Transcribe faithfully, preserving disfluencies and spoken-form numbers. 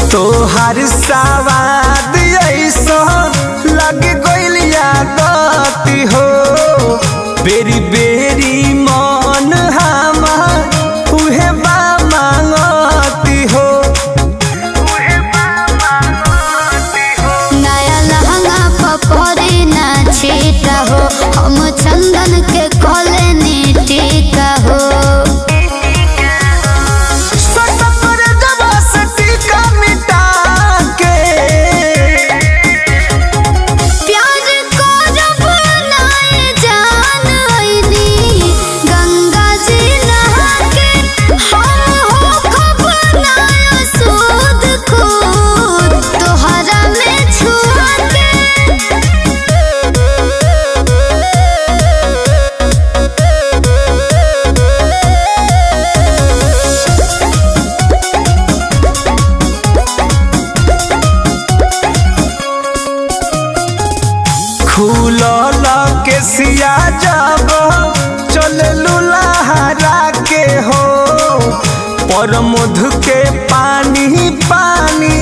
तोहार सवाद ऐसा लग गइल यादती हो बेरी बेरी मन हमार उहे बा मांगती हो। नया लहंगा पपरे ना छीटा हो हम चंदन के कोले टीका हो। खुलल के सिया जब चले लुलाहरा के हो पर मधु के पानी पानी